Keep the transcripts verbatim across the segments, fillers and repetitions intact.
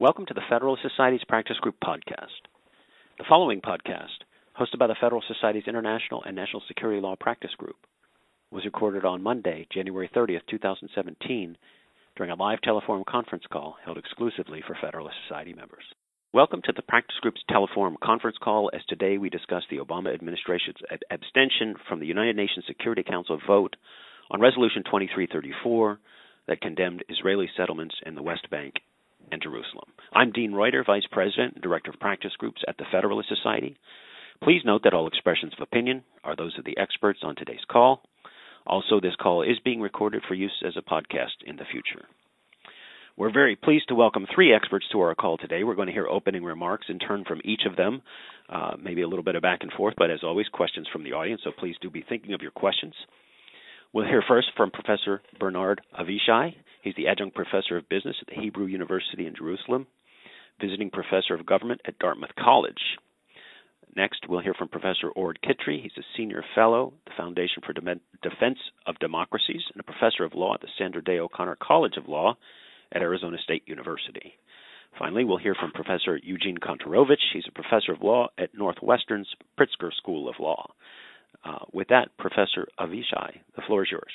Welcome to the Federalist Society's Practice Group podcast. The following podcast, hosted by the Federalist Society's International and National Security Law Practice Group, was recorded on Monday, January thirtieth, two thousand seventeen, during a live teleforum conference call held exclusively for Federalist Society members. Welcome to the Practice Group's teleforum conference call, as today we discuss the Obama administration's ab- abstention from the United Nations Security Council vote on Resolution twenty-three thirty-four that condemned Israeli settlements in the West Bank and Jerusalem. I'm Dean Reuter, Vice President and Director of Practice Groups at the Federalist Society. Please note that all expressions of opinion are those of the experts on today's call. Also, this call is being recorded for use as a podcast in the future. We're very pleased to welcome three experts to our call today. We're going to hear opening remarks in turn from each of them, uh, maybe a little bit of back and forth, but as always, questions from the audience, so please do be thinking of your questions. We'll hear first from Professor Bernard Avishai. He's the Adjunct Professor of Business at the Hebrew University in Jerusalem, Visiting Professor of Government at Dartmouth College. Next, we'll hear from Professor Ord Kitry. He's a Senior Fellow at the Foundation for Dem- Defense of Democracies and a Professor of Law at the Sandra Day O'Connor College of Law at Arizona State University. Finally, we'll hear from Professor Eugene Kontorovich. He's a Professor of Law at Northwestern's Pritzker School of Law. Uh, with that, Professor Avishai, the floor is yours.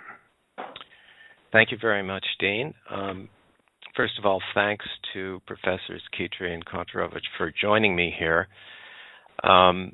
Thank you very much, Dean. Um, first of all, thanks to Professors Kitry and Kontorovich for joining me here. Um,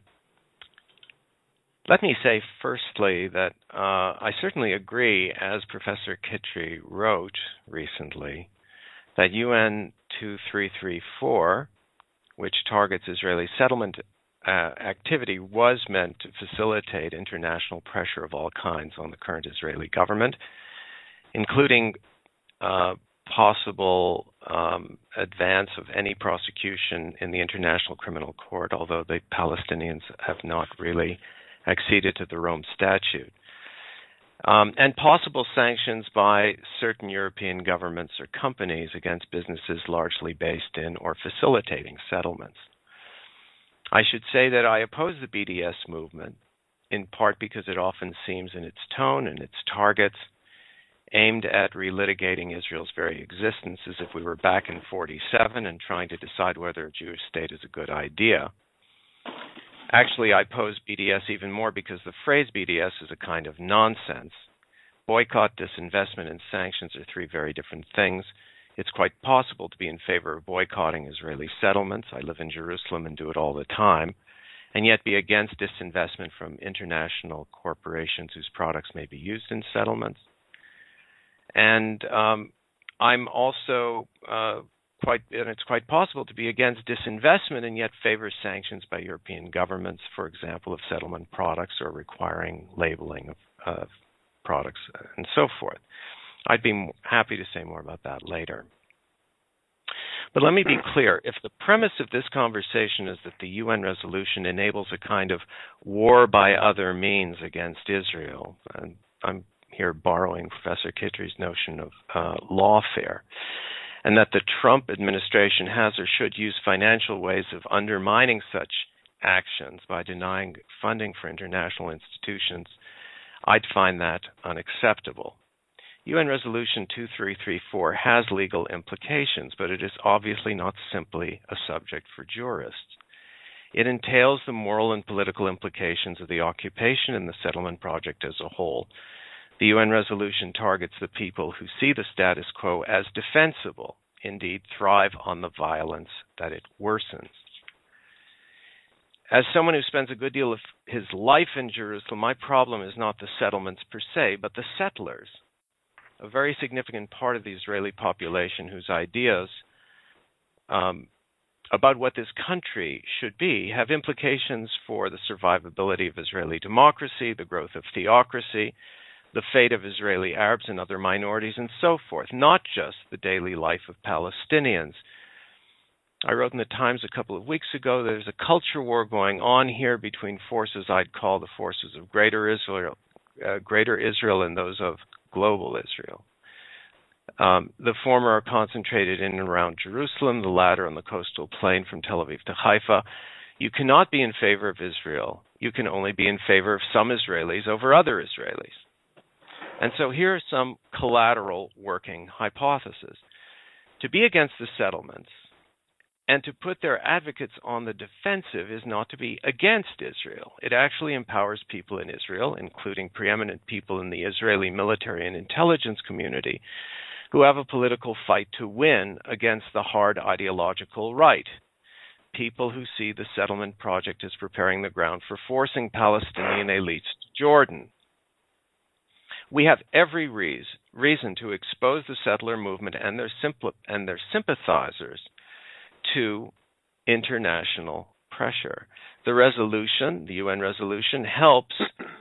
let me say firstly that uh, I certainly agree, as Professor Kitry wrote recently, that U N two three three four, which targets Israeli settlement Uh, activity, was meant to facilitate international pressure of all kinds on the current Israeli government, including uh, possible um, advance of any prosecution in the International Criminal Court, although the Palestinians have not really acceded to the Rome Statute, um, and possible sanctions by certain European governments or companies against businesses largely based in or facilitating settlements. I should say that I oppose the B D S movement, in part because it often seems in its tone and its targets aimed at relitigating Israel's very existence as if we were back in forty-seven and trying to decide whether a Jewish state is a good idea. Actually, I oppose B D S even more because the phrase B D S is a kind of nonsense. Boycott, disinvestment, and sanctions are three very different things. It's quite possible to be in favor of boycotting Israeli settlements. I live in Jerusalem and do it all the time, and yet be against disinvestment from international corporations whose products may be used in settlements. And um, I'm also uh, quite, and it's quite possible to be against disinvestment and yet favor sanctions by European governments, for example, of settlement products or requiring labeling of uh, products and so forth. I'd be happy to say more about that later. But let me be clear. If the premise of this conversation is that the U N resolution enables a kind of war by other means against Israel, and I'm here borrowing Professor Kitry's notion of uh, lawfare, and that the Trump administration has or should use financial ways of undermining such actions by denying funding for international institutions, I'd find that unacceptable. U N Resolution two three three four has legal implications, but it is obviously not simply a subject for jurists. It entails the moral and political implications of the occupation and the settlement project as a whole. The U N resolution targets the people who see the status quo as defensible, indeed thrive on the violence that it worsens. As someone who spends a good deal of his life in Jerusalem, my problem is not the settlements per se, but the settlers, a very significant part of the Israeli population whose ideas um, about what this country should be have implications for the survivability of Israeli democracy, the growth of theocracy, the fate of Israeli Arabs and other minorities, and so forth, not just the daily life of Palestinians. I wrote in the Times a couple of weeks ago that there's a culture war going on here between forces I'd call the forces of Greater Israel, uh, Greater Israel and those of global Israel. Um, the former are concentrated in and around Jerusalem, the latter on the coastal plain from Tel Aviv to Haifa. You cannot be in favor of Israel. You can only be in favor of some Israelis over other Israelis. And so here are some collateral working hypotheses. To be against the settlements and to put their advocates on the defensive is not to be against Israel. It actually empowers people in Israel, including preeminent people in the Israeli military and intelligence community, who have a political fight to win against the hard ideological right. People who see the settlement project as preparing the ground for forcing Palestinian elites to Jordan. We have every reason, reason to expose the settler movement and their, simpl- and their sympathizers to international pressure. The resolution, the U N resolution, helps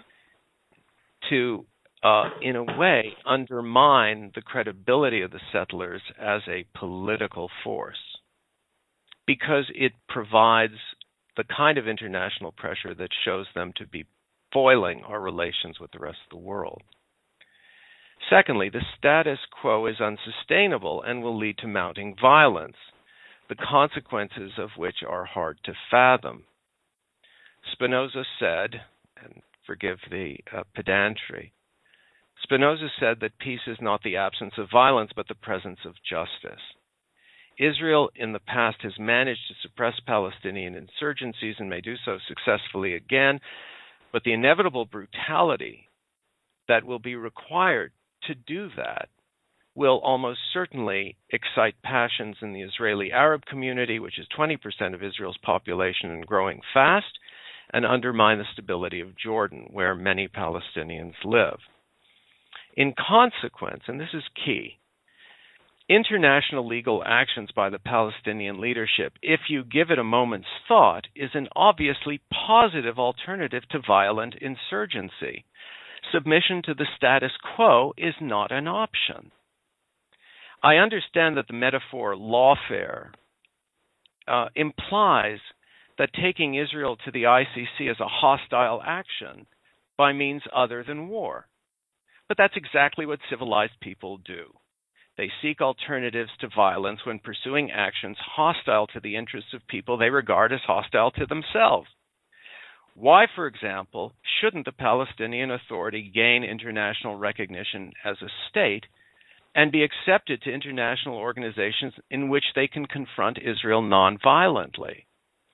to, uh, in a way, undermine the credibility of the settlers as a political force, because it provides the kind of international pressure that shows them to be foiling our relations with the rest of the world. Secondly, the status quo is unsustainable and will lead to mounting violence, the consequences of which are hard to fathom. Spinoza said, and forgive the uh, pedantry, Spinoza said that peace is not the absence of violence, but the presence of justice. Israel in the past has managed to suppress Palestinian insurgencies and may do so successfully again, but the inevitable brutality that will be required to do that will almost certainly excite passions in the Israeli Arab community, which is twenty percent of Israel's population and growing fast, and undermine the stability of Jordan, where many Palestinians live. In consequence, and this is key, international legal actions by the Palestinian leadership, if you give it a moment's thought, is an obviously positive alternative to violent insurgency. Submission to the status quo is not an option. I understand that the metaphor lawfare uh, implies that taking Israel to the I C C is a hostile action by means other than war. But that's exactly what civilized people do. They seek alternatives to violence when pursuing actions hostile to the interests of people they regard as hostile to themselves. Why, for example, shouldn't the Palestinian Authority gain international recognition as a state and be accepted to international organizations in which they can confront Israel non-violently?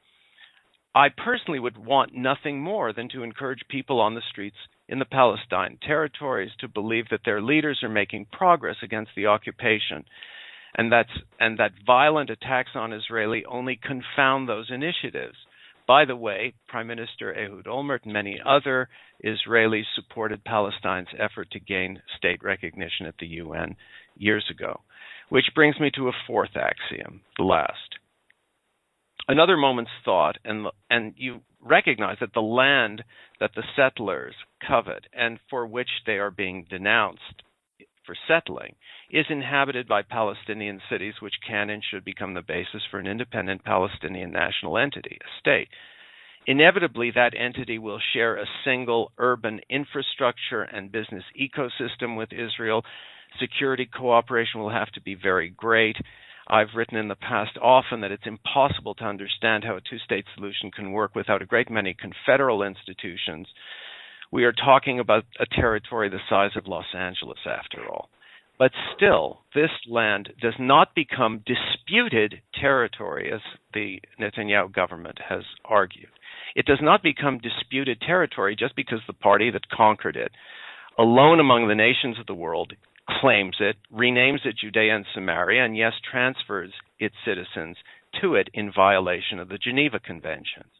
I personally would want nothing more than to encourage people on the streets in the Palestine territories to believe that their leaders are making progress against the occupation, and that's and that violent attacks on Israeli only confound those initiatives. By the way, Prime Minister Ehud Olmert and many other Israelis supported Palestine's effort to gain state recognition at the U N years ago, which brings me to a fourth axiom, the last. Another moment's thought, and, and you recognize that the land that the settlers covet and for which they are being denounced for settling is inhabited by Palestinian cities which can and should become the basis for an independent Palestinian national entity, a state. Inevitably, that entity will share a single urban infrastructure and business ecosystem with Israel. Security cooperation will have to be very great. I've written in the past often that it's impossible to understand how a two-state solution can work without a great many confederal institutions. We are talking about a territory the size of Los Angeles, after all. But still, this land does not become disputed territory, as the Netanyahu government has argued. It does not become disputed territory just because the party that conquered it, alone among the nations of the world, claims it, renames it Judea and Samaria, and yes, transfers its citizens to it in violation of the Geneva Conventions.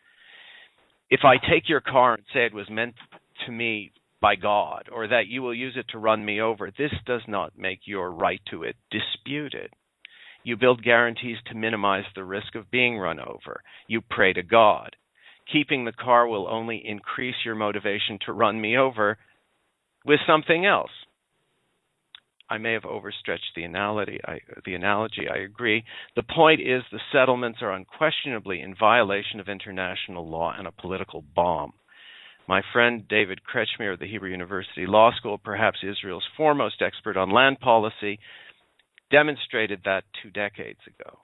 If I take your car and say it was meant to me by God, or that you will use it to run me over, this does not make your right to it disputed. You build guarantees to minimize the risk of being run over. You pray to God. Keeping the car will only increase your motivation to run me over with something else. I may have overstretched the analogy, I, the analogy, I agree. The point is the settlements are unquestionably in violation of international law and a political bomb. My friend David Kretschmer of the Hebrew University Law School, perhaps Israel's foremost expert on land policy, demonstrated that two decades ago.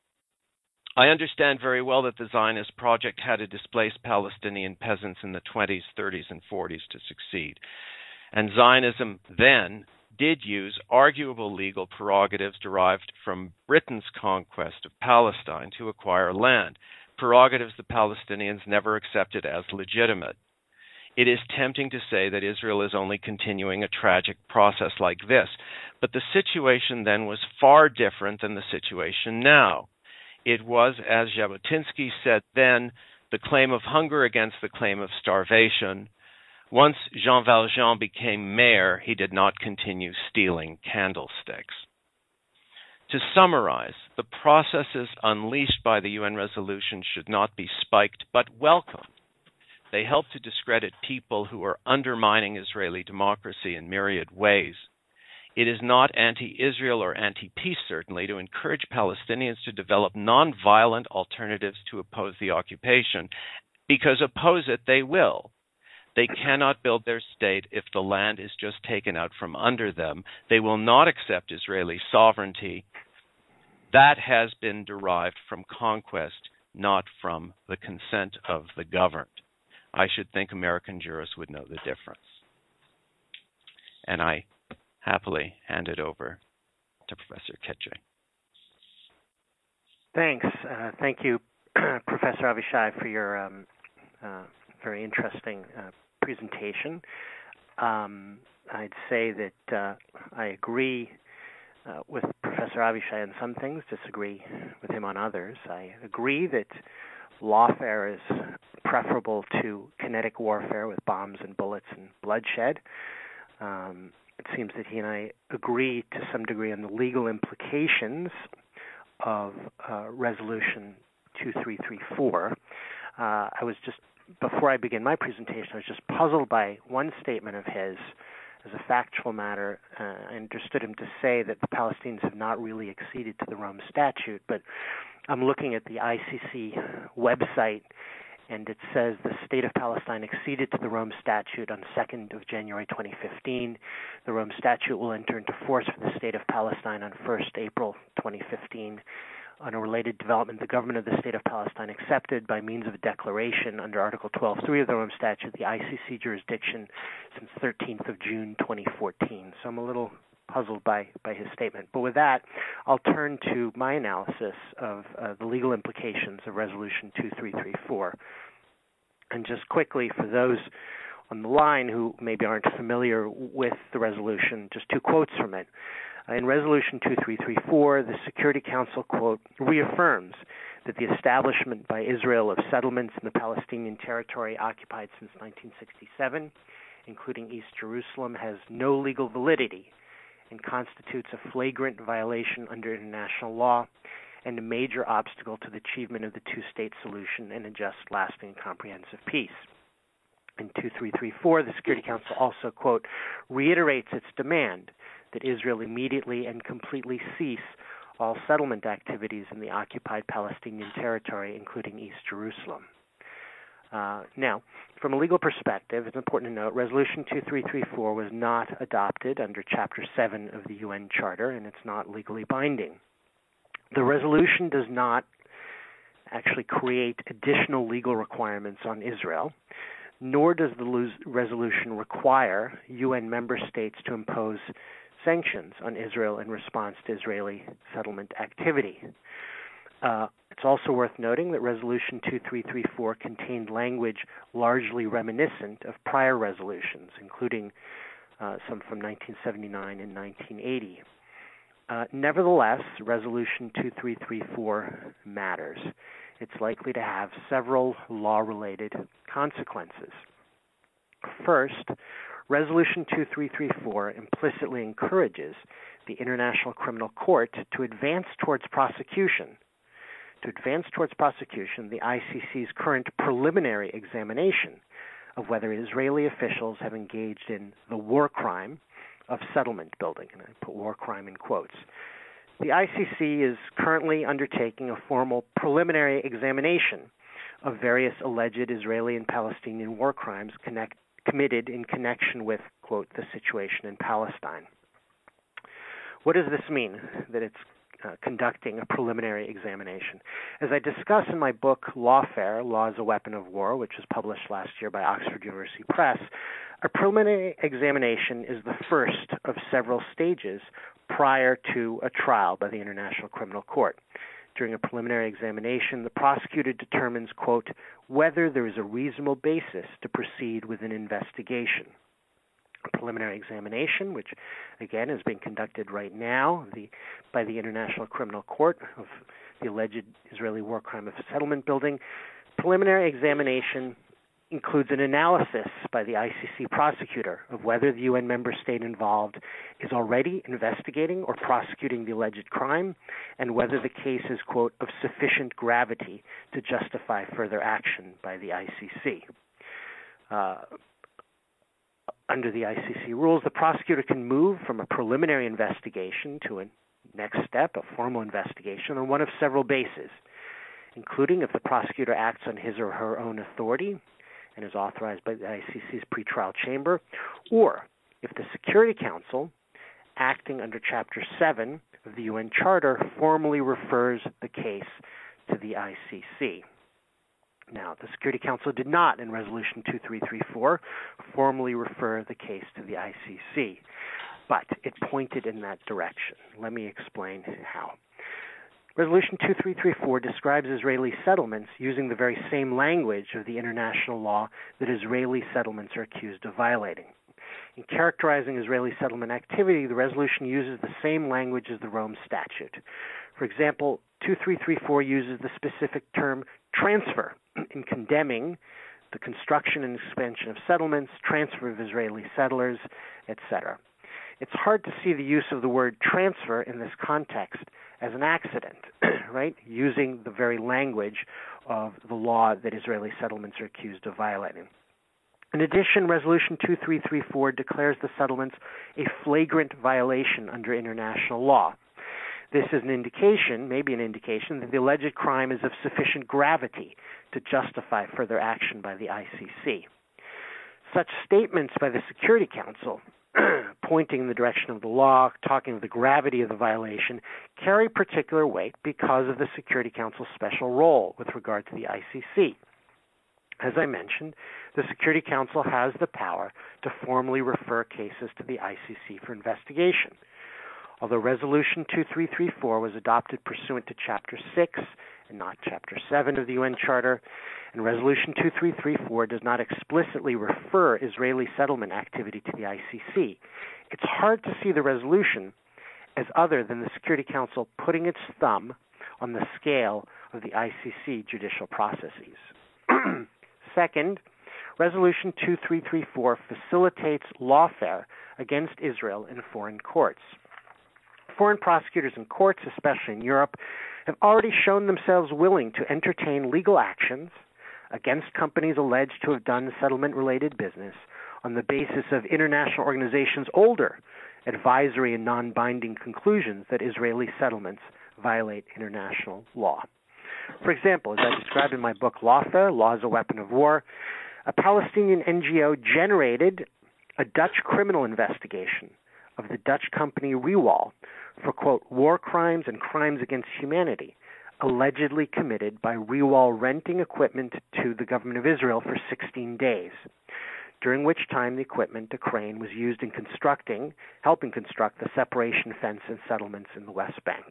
I understand very well that the Zionist project had to displace Palestinian peasants in the twenties, thirties, and forties to succeed. And Zionism then did use arguable legal prerogatives derived from Britain's conquest of Palestine to acquire land, prerogatives the Palestinians never accepted as legitimate. It is tempting to say that Israel is only continuing a tragic process like this, but the situation then was far different than the situation now. It was, as Jabotinsky said then, the claim of hunger against the claim of starvation. Once Jean Valjean became mayor, he did not continue stealing candlesticks. To summarize, the processes unleashed by the U N resolution should not be spiked, but welcomed. They help to discredit people who are undermining Israeli democracy in myriad ways. It is not anti-Israel or anti-peace, certainly, to encourage Palestinians to develop nonviolent alternatives to oppose the occupation, because oppose it they will. They cannot build their state if the land is just taken out from under them. They will not accept Israeli sovereignty. That has been derived from conquest, not from the consent of the governed. I should think American jurists would know the difference. And I happily hand it over to Professor Khedri. Thanks. Uh, thank you, Professor Avishai, for your um, uh, very interesting uh, presentation. Um, I'd say that uh, I agree uh, with Professor Avishai on some things, disagree with him on others. I agree that lawfare is preferable to kinetic warfare with bombs and bullets and bloodshed. Um, it seems that he and I agree to some degree on the legal implications of uh, Resolution two three three four. Uh, I was just, before I begin my presentation, I was just puzzled by one statement of his. As a factual matter, uh, I understood him to say that the Palestinians have not really acceded to the Rome Statute, but I'm looking at the I C C website, and it says the State of Palestine acceded to the Rome Statute on second of January twenty fifteen. The Rome Statute will enter into force for the State of Palestine on first of April twenty fifteen. On a related development, the government of the State of Palestine accepted, by means of a declaration under Article twelve point three of the Rome Statute, the I C C jurisdiction since thirteenth of June twenty fourteen. So I'm a little puzzled by, by his statement. But with that, I'll turn to my analysis of uh, the legal implications of Resolution two three three four. And just quickly, for those on the line who maybe aren't familiar with the resolution, just two quotes from it. Uh, in Resolution two three three four, the Security Council, quote, reaffirms that the establishment by Israel of settlements in the Palestinian territory occupied since nineteen sixty-seven, including East Jerusalem, has no legal validity and constitutes a flagrant violation under international law and a major obstacle to the achievement of the two-state solution and a just, lasting, and comprehensive peace. In two three three four, the Security Council also, quote, reiterates its demand that Israel immediately and completely cease all settlement activities in the occupied Palestinian territory, including East Jerusalem. Uh, now, from a legal perspective, it's important to note Resolution two three three four was not adopted under Chapter seven of the U N Charter, and it's not legally binding. The resolution does not actually create additional legal requirements on Israel, nor does the resolution require U N member states to impose sanctions on Israel in response to Israeli settlement activity. Uh, it's also worth noting that Resolution two three three four contained language largely reminiscent of prior resolutions, including uh, some from nineteen seventy-nine and nineteen eighty. Uh, nevertheless, Resolution two three three four matters. It's likely to have several law-related consequences. First, Resolution two three three four implicitly encourages the International Criminal Court to advance towards prosecution. To advance towards prosecution, the I C C's current preliminary examination of whether Israeli officials have engaged in the war crime of settlement building, and I put war crime in quotes. The I C C is currently undertaking a formal preliminary examination of various alleged Israeli and Palestinian war crimes connect, committed in connection with, quote, the situation in Palestine. What does this mean, that it's uh, conducting a preliminary examination. As I discuss in my book, Lawfare, Law as a Weapon of War, which was published last year by Oxford University Press, a preliminary examination is the first of several stages prior to a trial by the International Criminal Court. During a preliminary examination, the prosecutor determines, quote, whether there is a reasonable basis to proceed with an investigation. A preliminary examination, which again is being conducted right now the, by the International Criminal Court of the alleged Israeli war crime of settlement building. Preliminary examination includes an analysis by the I C C prosecutor of whether the U N member state involved is already investigating or prosecuting the alleged crime, and whether the case is, quote, of sufficient gravity to justify further action by the I C C. Uh, under the I C C rules, the prosecutor can move from a preliminary investigation to a next step, a formal investigation, on one of several bases, including if the prosecutor acts on his or her own authority and is authorized by the I C C's pretrial chamber, or if the Security Council, acting under Chapter seven of the U N Charter, formally refers the case to the I C C. Now, the Security Council did not, in Resolution two three three four, formally refer the case to the I C C, but it pointed in that direction. Let me explain how. Resolution two three three four describes Israeli settlements using the very same language of the international law that Israeli settlements are accused of violating. In characterizing Israeli settlement activity, the resolution uses the same language as the Rome Statute. For example, two three three four uses the specific term transfer in condemning the construction and expansion of settlements, transfer of Israeli settlers, et cetera. It's hard to see the use of the word transfer in this context as an accident, right? Using the very language of the law that Israeli settlements are accused of violating. In addition, Resolution two three three four declares the settlements a flagrant violation under international law. This is an indication, maybe an indication, that the alleged crime is of sufficient gravity to justify further action by the I C C. Such statements by the Security Council, pointing in the direction of the law, talking of the gravity of the violation, carry particular weight because of the Security Council's special role with regard to the I C C. As I mentioned, the Security Council has the power to formally refer cases to the I C C for investigation. Although Resolution two three three four was adopted pursuant to Chapter six and not Chapter seven of the U N Charter, and Resolution two three three four does not explicitly refer Israeli settlement activity to the I C C, it's hard to see the resolution as other than the Security Council putting its thumb on the scale of the I C C judicial processes. Second, Resolution two three three four facilitates lawfare against Israel in foreign courts. Foreign prosecutors and courts, especially in Europe, have already shown themselves willing to entertain legal actions against companies alleged to have done settlement-related business on the basis of international organizations' older advisory and non-binding conclusions that Israeli settlements violate international law. For example, as I described in my book Lawfare, Law as a Weapon of War, a Palestinian N G O generated a Dutch criminal investigation of the Dutch company Rewall for, quote, war crimes and crimes against humanity, allegedly committed by Rewall renting equipment to the government of Israel for sixteen days, during which time the equipment, a crane, was used in constructing, helping construct the separation fence and settlements in the West Bank.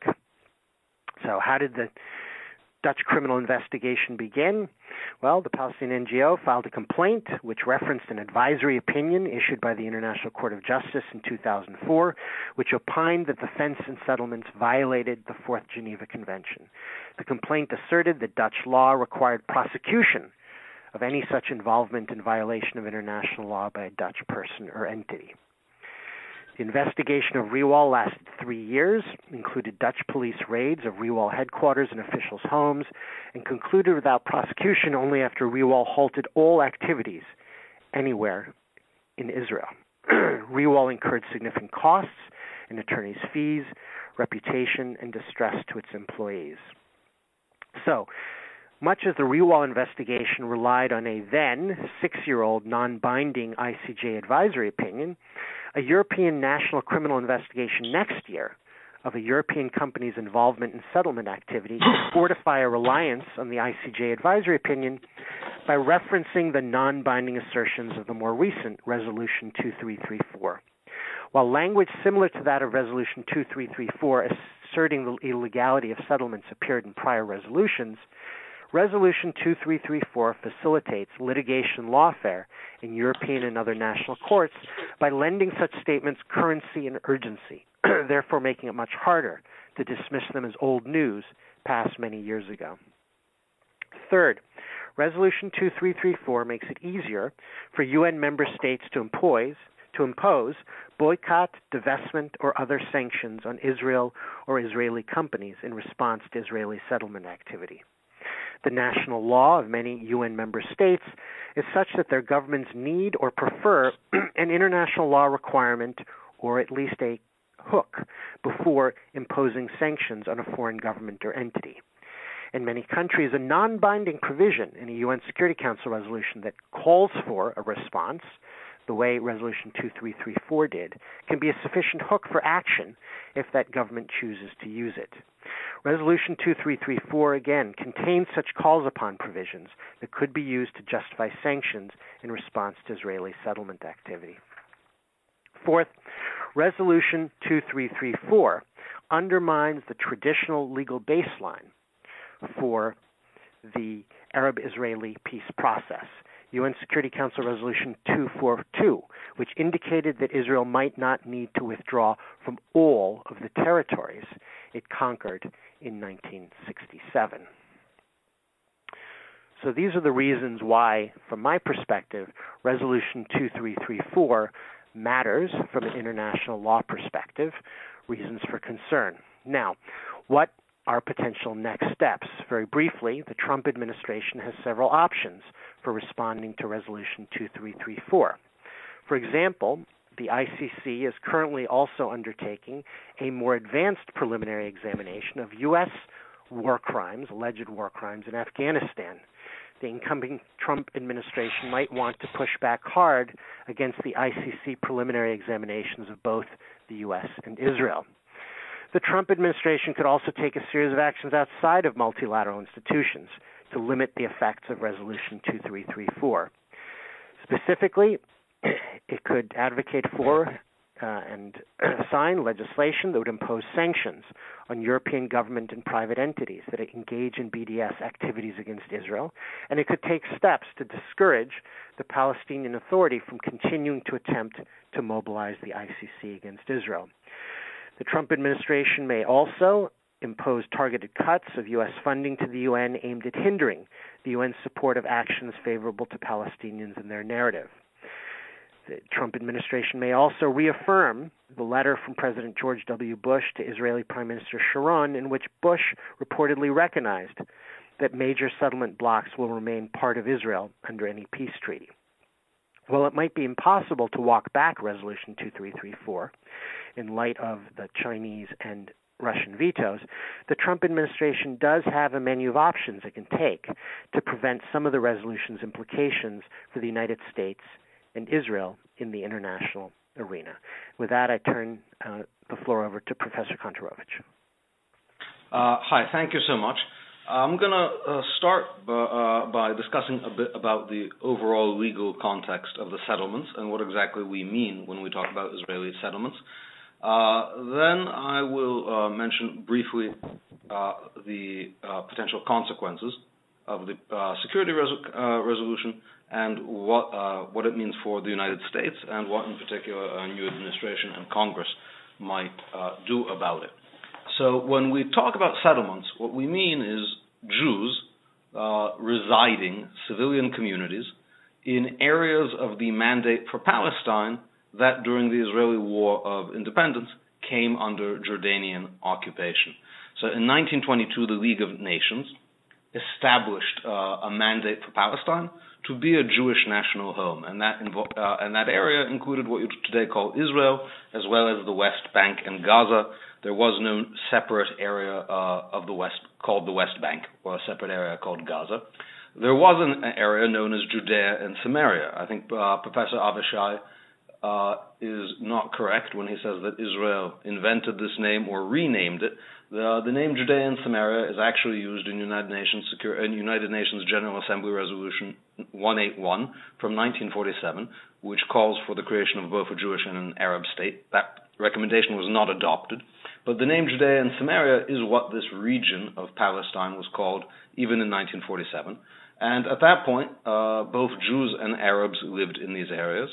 So how did the Dutch criminal investigation begin? Well, the Palestinian N G O filed a complaint which referenced an advisory opinion issued by the International Court of Justice in two thousand four, which opined that the fence and settlements violated the Fourth Geneva Convention. The complaint asserted that Dutch law required prosecution of any such involvement in violation of international law by a Dutch person or entity. The investigation of Rewall lasted three years, included Dutch police raids of Rewall headquarters and officials' homes, and concluded without prosecution only after Rewall halted all activities anywhere in Israel. Rewall incurred significant costs in attorneys' fees, reputation, and distress to its employees. So, much as the Rewall investigation relied on a then six-year-old non-binding I C J advisory opinion, a European National Criminal Investigation next year of a European company's involvement in settlement activity to fortify a reliance on the I C J advisory opinion by referencing the non-binding assertions of the more recent Resolution two three three four. While language similar to that of Resolution two three three four asserting the illegality of settlements appeared in prior resolutions, Resolution two three three four facilitates litigation lawfare in European and other national courts by lending such statements currency and urgency, therefore making it much harder to dismiss them as old news passed many years ago. Third, Resolution two three three four makes it easier for U N member states to impose, to impose boycott, divestment, or other sanctions on Israel or Israeli companies in response to Israeli settlement activity. The national law of many U N member states is such that their governments need or prefer an international law requirement or at least a hook before imposing sanctions on a foreign government or entity. In many countries, a non-binding provision in a U N Security Council resolution that calls for a response, the way Resolution two three three four did, can be a sufficient hook for action if that government chooses to use it. Resolution two three three four, again, contains such calls upon provisions that could be used to justify sanctions in response to Israeli settlement activity. Fourth, Resolution two three three four undermines the traditional legal baseline for the Arab-Israeli peace process, U N Security Council Resolution two forty-two, which indicated that Israel might not need to withdraw from all of the territories it conquered in nineteen sixty-seven. So these are the reasons why, from my perspective, Resolution two three three four matters from an international law perspective, reasons for concern. Now, what are potential next steps? Very briefly, the Trump administration has several options for responding to Resolution two three three four. For example, the I C C is currently also undertaking a more advanced preliminary examination of U S war crimes, alleged war crimes in Afghanistan. The incoming Trump administration might want to push back hard against the I C C preliminary examinations of both the U S and Israel. The Trump administration could also take a series of actions outside of multilateral institutions to limit the effects of Resolution two three three four. Specifically, it could advocate for uh, and sign legislation that would impose sanctions on European government and private entities that engage in B D S activities against Israel, and it could take steps to discourage the Palestinian Authority from continuing to attempt to mobilize the I C C against Israel. The Trump administration may also impose targeted cuts of U S funding to the U N aimed at hindering the U N's support of actions favorable to Palestinians and their narrative. The Trump administration may also reaffirm the letter from President George W. Bush to Israeli Prime Minister Sharon, in which Bush reportedly recognized that major settlement blocs will remain part of Israel under any peace treaty. While it might be impossible to walk back Resolution two three three four in light of the Chinese and Russian vetoes, the Trump administration does have a menu of options it can take to prevent some of the resolution's implications for the United States and Israel in the international arena. With that, I turn uh, the floor over to Professor Kantorovich. Uh, hi, thank you so much. I'm going to uh, start b- uh, by discussing a bit about the overall legal context of the settlements and what exactly we mean when we talk about Israeli settlements. Uh, then I will uh, mention briefly uh, the uh, potential consequences of the uh, security res- uh, resolution and what uh, what it means for the United States and what in particular a new administration and Congress might uh, do about it. So when we talk about settlements, what we mean is Jews uh, residing, civilian communities, in areas of the Mandate for Palestine that during the Israeli War of Independence came under Jordanian occupation. So in nineteen twenty-two, the League of Nations established uh, a mandate for Palestine to be a Jewish national home, and that invo- uh, and that area included what you today call Israel, as well as the West Bank and Gaza. There was no separate area uh, of the West called the West Bank, or a separate area called Gaza. There was an area known as Judea and Samaria. I think uh, Professor Avishai uh, is not correct when he says that Israel invented this name or renamed it. The, the name Judea and Samaria is actually used in United Nations Secure, in United Nations General Assembly Resolution one eighty-one from nineteen forty-seven, which calls for the creation of both a Jewish and an Arab state. That recommendation was not adopted, but the name Judea and Samaria is what this region of Palestine was called even in nineteen forty-seven. And at that point, uh, both Jews and Arabs lived in these areas.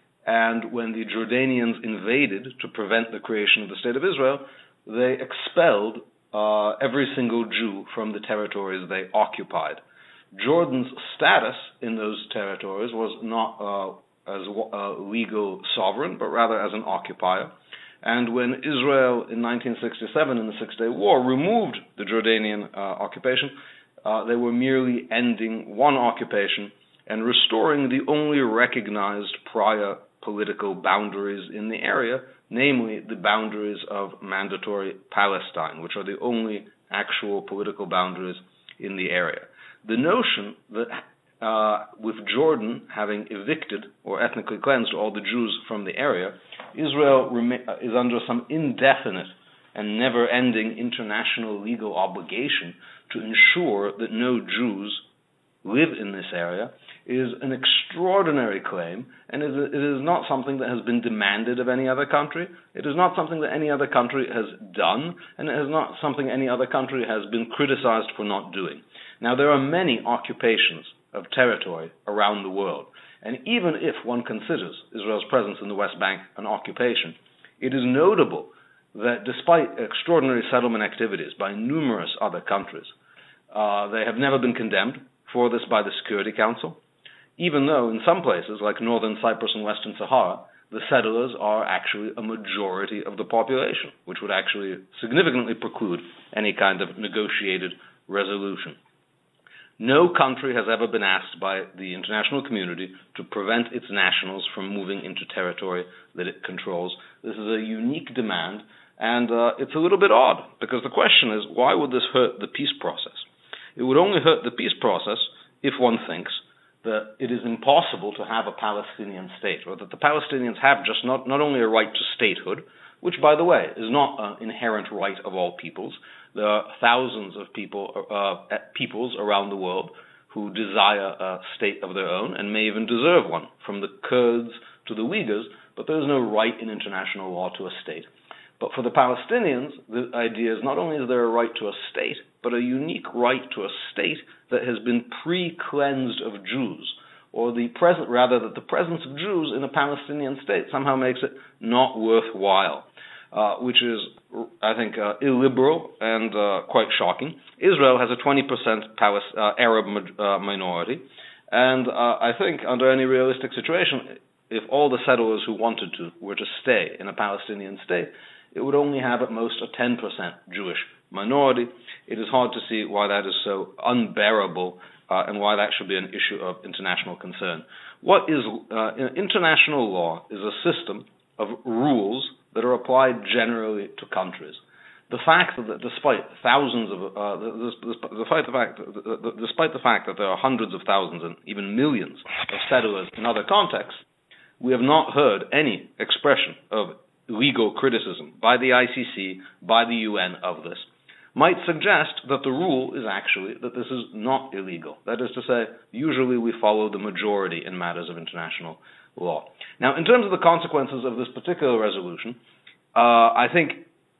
And when the Jordanians invaded to prevent the creation of the State of Israel, they expelled uh, every single Jew from the territories they occupied. Jordan's status in those territories was not uh, as a legal sovereign, but rather as an occupier. And when Israel in nineteen sixty-seven, in the Six-Day War, removed the Jordanian uh, occupation, uh, they were merely ending one occupation and restoring the only recognized prior political boundaries in the area, namely the boundaries of mandatory Palestine, which are the only actual political boundaries in the area. The notion that uh, with Jordan having evicted or ethnically cleansed all the Jews from the area, Israel rem- is under some indefinite and never-ending international legal obligation to ensure that no Jews live in this area is an extraordinary claim, and it is not something that has been demanded of any other country. It is not something that any other country has done, and it is not something any other country has been criticized for not doing. Now, there are many occupations of territory around the world, and even if one considers Israel's presence in the West Bank an occupation, it is notable that despite extraordinary settlement activities by numerous other countries, uh, they have never been condemned for this by the Security Council, even though in some places, like northern Cyprus and western Sahara, the settlers are actually a majority of the population, which would actually significantly preclude any kind of negotiated resolution. No country has ever been asked by the international community to prevent its nationals from moving into territory that it controls. This is a unique demand, and uh, it's a little bit odd, because the question is, why would this hurt the peace process? It would only hurt the peace process if one thinks that it is impossible to have a Palestinian state, or that the Palestinians have just not, not only a right to statehood, which, by the way, is not an inherent right of all peoples. There are thousands of people, uh, peoples around the world who desire a state of their own and may even deserve one, from the Kurds to the Uyghurs, but there is no right in international law to a state. But for the Palestinians, the idea is not only is there a right to a state, but a unique right to a state that has been pre-cleansed of Jews, or the present, rather that the presence of Jews in a Palestinian state somehow makes it not worthwhile, uh, which is, I think, uh, illiberal and uh, quite shocking. Israel has a twenty percent Palis- uh, Arab uh, minority, and uh, I think under any realistic situation, if all the settlers who wanted to were to stay in a Palestinian state, it would only have at most a ten percent Jewish minority. It is hard to see why that is so unbearable uh, and why that should be an issue of international concern. What is uh, international law is a system of rules that are applied generally to countries. The fact that despite thousands of, uh, despite the fact, despite the fact that there are hundreds of thousands and even millions of settlers in other contexts, we have not heard any expression of legal criticism by the I C C, by the U N of this, might suggest that the rule is actually that this is not illegal. That is to say, usually we follow the majority in matters of international law. Now, in terms of the consequences of this particular resolution, uh, I think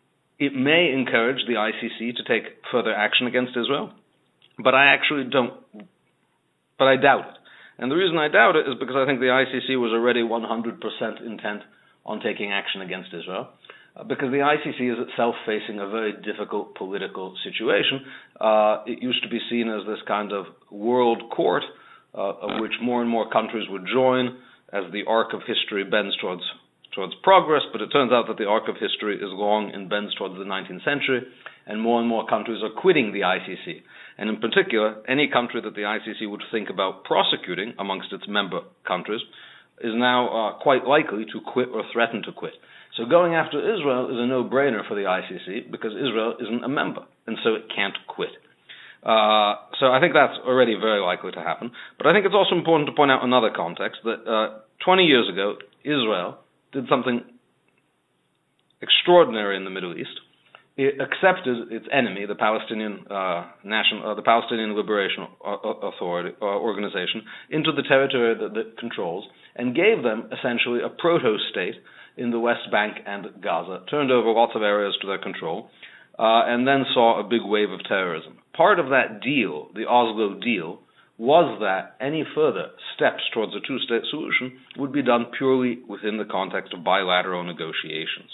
it may encourage the I C C to take further action against Israel, but I actually don't, but I doubt it. And the reason I doubt it is because I think the I C C was already one hundred percent intent on taking action against Israel, uh, because the I C C is itself facing a very difficult political situation. Uh, it used to be seen as this kind of world court uh, of which more and more countries would join as the arc of history bends towards towards progress, but it turns out that the arc of history is long and bends towards the nineteenth century, and more and more countries are quitting the I C C. And in particular, any country that the I C C would think about prosecuting amongst its member countries is now uh, quite likely to quit or threaten to quit. So going after Israel is a no-brainer for the I C C because Israel isn't a member, and so it can't quit. Uh, so I think that's already very likely to happen. But I think it's also important to point out another context, that uh, twenty years ago, Israel did something extraordinary in the Middle East. It accepted its enemy, the Palestinian uh, National, uh, the Palestinian Liberation Authority uh, organization, into the territory that it controls, and gave them essentially a proto-state in the West Bank and Gaza, turned over lots of areas to their control, uh, and then saw a big wave of terrorism. Part of that deal, the Oslo deal, was that any further steps towards a two-state solution would be done purely within the context of bilateral negotiations.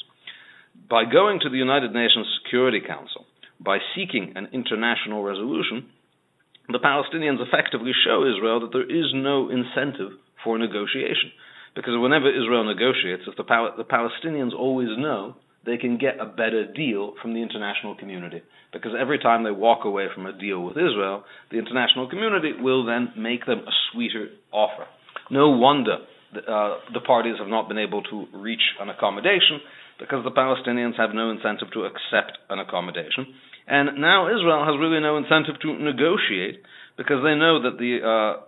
By going to the United Nations Security Council, by seeking an international resolution, the Palestinians effectively show Israel that there is no incentive for negotiation. Because whenever Israel negotiates, if the, Pal- the Palestinians always know they can get a better deal from the international community. Because every time they walk away from a deal with Israel, the international community will then make them a sweeter offer. No wonder that, uh, the parties have not been able to reach an accommodation, because the Palestinians have no incentive to accept an accommodation. And now Israel has really no incentive to negotiate, because they know that the uh,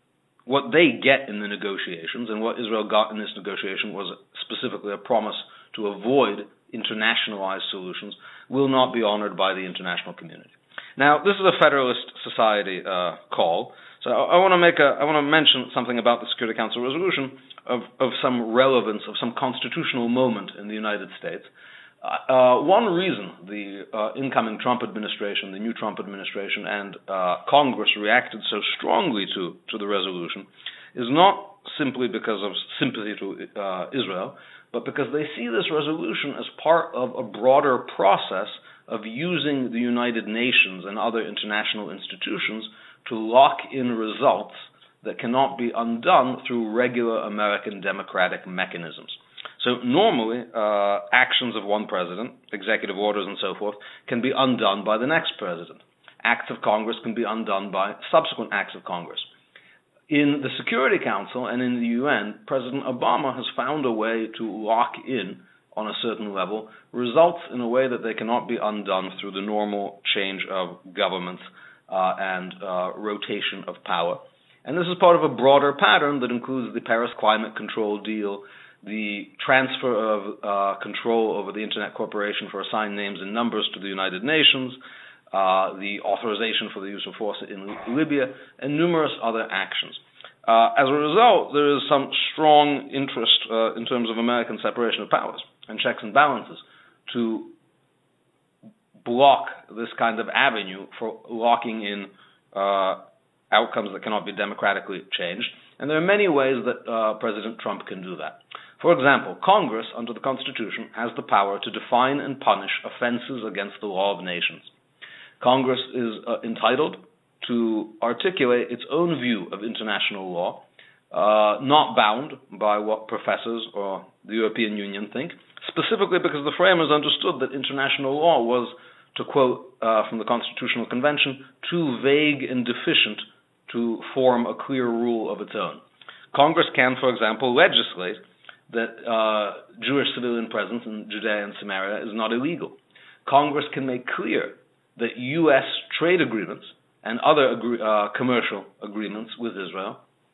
what they get in the negotiations, and what Israel got in this negotiation was specifically a promise to avoid internationalized solutions, will not be honored by the international community. Now, this is a Federalist Society uh, call, so I, I want to make a, I want to mention something about the Security Council resolution of, of some relevance, of some constitutional moment in the United States. Uh, one reason the uh, incoming Trump administration, the new Trump administration, and uh, Congress reacted so strongly to, to the resolution is not simply because of sympathy to uh, Israel, but because they see this resolution as part of a broader process of using the United Nations and other international institutions to lock in results that cannot be undone through regular American democratic mechanisms. So normally, uh, actions of one president, executive orders and so forth, can be undone by the next president. Acts of Congress can be undone by subsequent acts of Congress. In the Security Council and in the U N, President Obama has found a way to lock in, on a certain level, results in a way that they cannot be undone through the normal change of governments uh, and uh, rotation of power. And this is part of a broader pattern that includes the Paris Climate Control Deal, the transfer of uh, control over the Internet Corporation for assigned names and numbers to the United Nations, uh, the authorization for the use of force in Libya, and numerous other actions. Uh, as a result, there is some strong interest uh, in terms of American separation of powers and checks and balances to block this kind of avenue for locking in uh, outcomes that cannot be democratically changed. And there are many ways that uh, President Trump can do that. For example, Congress, under the Constitution, has the power to define and punish offenses against the law of nations. Congress is uh, entitled to articulate its own view of international law, uh, not bound by what professors or the European Union think, specifically because the framers understood that international law was, to quote uh, from the Constitutional Convention, too vague and deficient to form a clear rule of its own. Congress can, for example, legislate that uh, Jewish civilian presence in Judea and Samaria is not illegal. Congress can make clear that U S trade agreements and other agree- uh, commercial agreements with Israel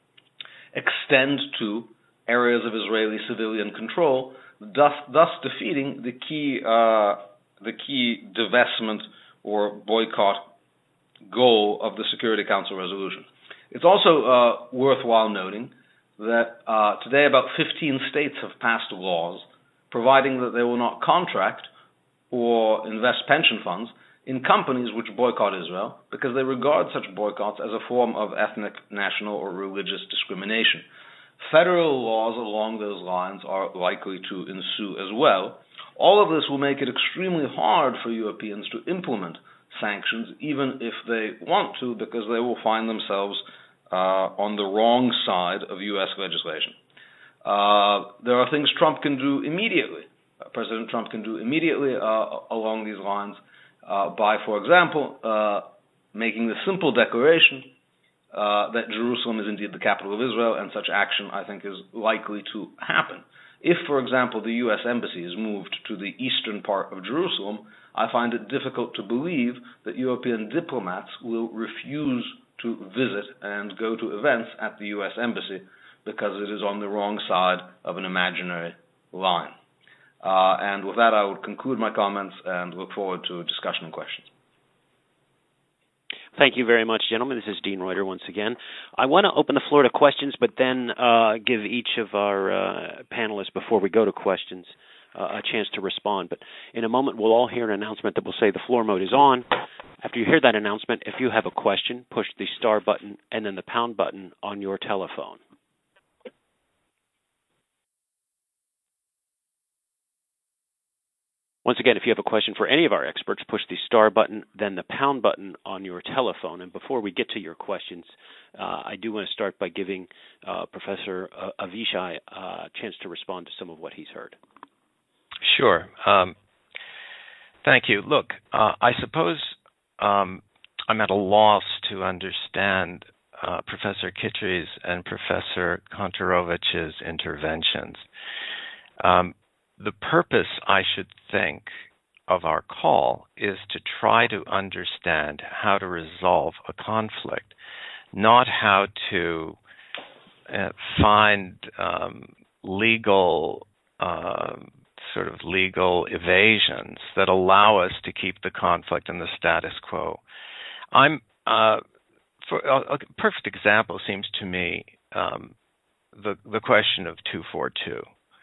extend to areas of Israeli civilian control, thus, thus defeating the key, uh, the key divestment or boycott goal of the Security Council resolution. It's also uh, worthwhile noting that uh, today about fifteen states have passed laws providing that they will not contract or invest pension funds in companies which boycott Israel because they regard such boycotts as a form of ethnic, national, or religious discrimination. Federal laws along those lines are likely to ensue as well. All of this will make it extremely hard for Europeans to implement sanctions, even if they want to, because they will find themselves uh, on the wrong side of U S legislation. Uh, there are things Trump can do immediately. Uh, President Trump can do immediately uh, along these lines uh, by, for example, uh, making the simple declaration uh, that Jerusalem is indeed the capital of Israel, and such action, I think, is likely to happen. If, for example, the U S embassy is moved to the eastern part of Jerusalem, I find it difficult to believe that European diplomats will refuse to visit and go to events at the U S embassy because it is on the wrong side of an imaginary line. Uh, and with that, I would conclude my comments and look forward to discussion and questions. Thank you very much, gentlemen. This is Dean Reuter once again. I want to open the floor to questions, but then uh, give each of our uh, panelists, before we go to questions, uh, a chance to respond. But in a moment, we'll all hear an announcement that will say the floor mode is on. After you hear that announcement, if you have a question, push the star button and then the pound button on your telephone. Once again, if you have a question for any of our experts, push the star button, then the pound button on your telephone. And before we get to your questions, uh, I do want to start by giving uh, Professor Avishai uh, a chance to respond to some of what he's heard. Sure. Um, thank you. Look, uh, I suppose um, I'm at a loss to understand uh, Professor Khitri's and Professor Kantorovic's interventions. Um, The purpose, I should think, of our call is to try to understand how to resolve a conflict, not how to uh, find um, legal, uh, sort of legal evasions that allow us to keep the conflict in the status quo. I'm, uh, for a, a perfect example seems to me um, the the question of two forty-two.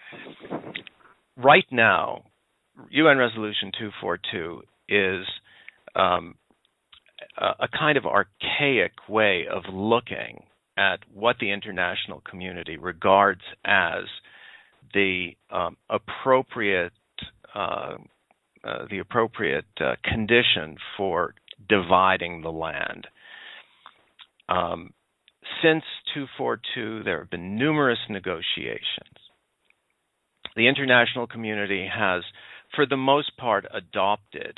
Right now, U N Resolution two forty-two is um, a, a kind of archaic way of looking at what the international community regards as the um, appropriate uh, uh, the appropriate uh, condition for dividing the land. Um, since two forty-two, there have been numerous negotiations. The international community has, for the most part, adopted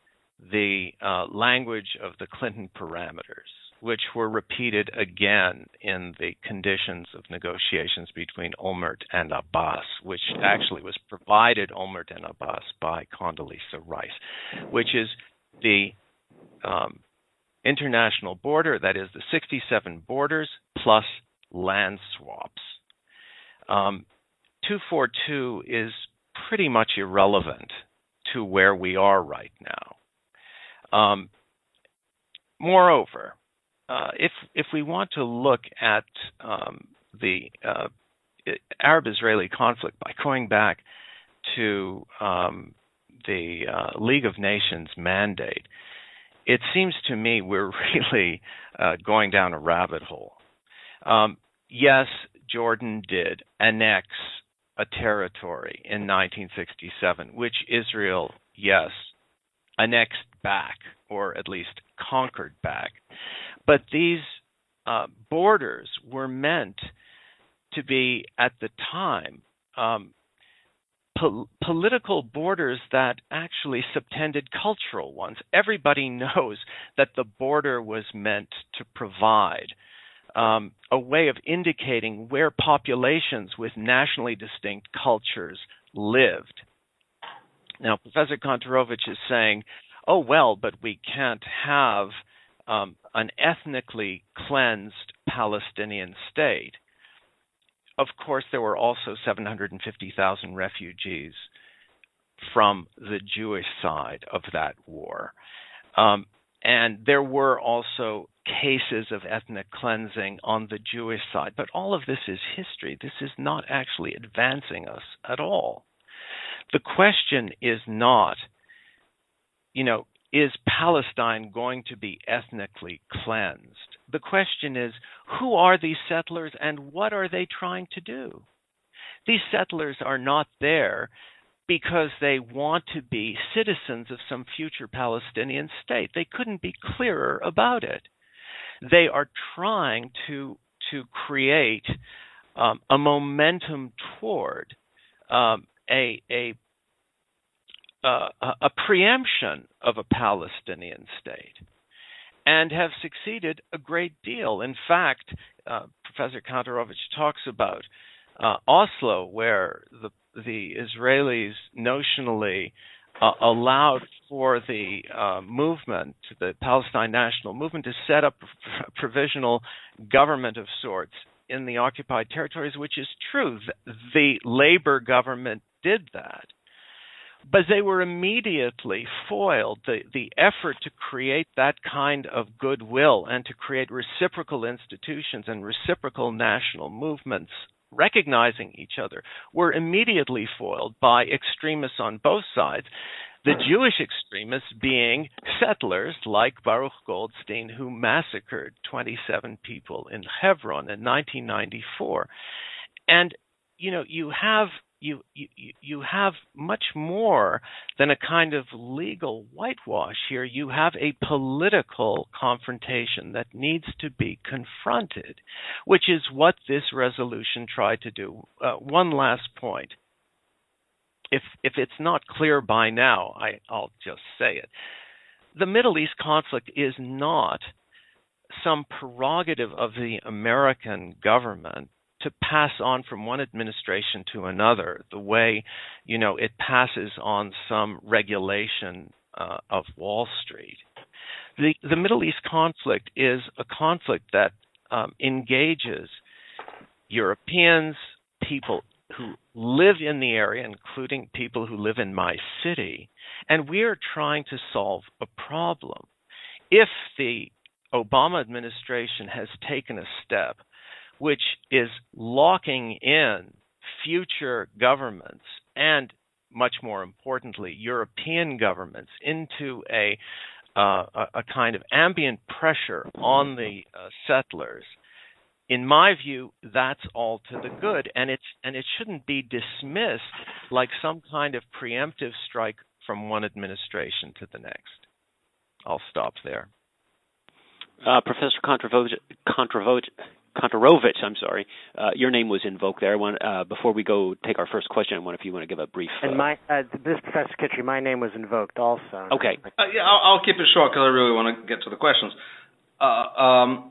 the uh, language of the Clinton parameters, which were repeated again in the conditions of negotiations between Olmert and Abbas, which actually was provided Olmert and Abbas by Condoleezza Rice, which is the um, international border, that is the sixty-seven borders plus land swaps. Um, two forty-two is pretty much irrelevant to where we are right now. Um, moreover, uh, if if we want to look at um, the uh, Arab-Israeli conflict by going back to um, the uh, League of Nations mandate, it seems to me we're really uh, going down a rabbit hole. Um, yes, Jordan did annex a territory in nineteen sixty-seven, which Israel, yes, annexed back, or at least conquered back. But these uh, borders were meant to be, at the time, um, po- political borders that actually subtended cultural ones. Everybody knows that the border was meant to provide Um, a way of indicating where populations with nationally distinct cultures lived. Now, Professor Kantorovich is saying, oh, well, but we can't have um, an ethnically cleansed Palestinian state. Of course, there were also seven hundred fifty thousand refugees from the Jewish side of that war. Um, and there were also cases of ethnic cleansing on the Jewish side. But all of this is history. This is not actually advancing us at all. The question is not, you know, is Palestine going to be ethnically cleansed? The question is, who are these settlers and what are they trying to do? These settlers are not there because they want to be citizens of some future Palestinian state. They couldn't be clearer about it. They are trying to to create um, a momentum toward um, a a uh, a preemption of a Palestinian state, and have succeeded a great deal. In fact, uh, Professor Kantorovich talks about uh, Oslo, where the the Israelis notionally uh, allowed for the uh, movement, the Palestine National Movement, to set up a provisional government of sorts in the occupied territories, which is true. The labor government did that. But they were immediately foiled. The, the effort to create that kind of goodwill and to create reciprocal institutions and reciprocal national movements recognizing each other were immediately foiled by extremists on both sides, the Jewish extremists being settlers like Baruch Goldstein, who massacred twenty-seven people in Hebron in nineteen ninety-four. And, you know, you have You, you you have much more than a kind of legal whitewash here. You have a political confrontation that needs to be confronted, which is what this resolution tried to do. Uh, one last point. If if it's not clear by now, I, I'll just say it. The Middle East conflict is not some prerogative of the American government to pass on from one administration to another, the way, you know, it passes on some regulation uh, of Wall Street. The the Middle East conflict is a conflict that um, engages Europeans, people who live in the area, including people who live in my city, and we are trying to solve a problem. If the Obama administration has taken a step which is locking in future governments and, much more importantly, European governments into a uh, a kind of ambient pressure on the uh, settlers. In my view, that's all to the good, and it's and it shouldn't be dismissed like some kind of preemptive strike from one administration to the next. I'll stop there. Uh, Professor Kontorovich, Kontorovich, Kontorovich, I'm sorry, uh, your name was invoked there. I want, uh, before we go take our first question, I wonder if you want to give a brief. Uh, and my uh, this Professor Kittrey, my name was invoked also. Okay. Uh, yeah, I'll, I'll keep it short because I really want to get to the questions. Uh, um,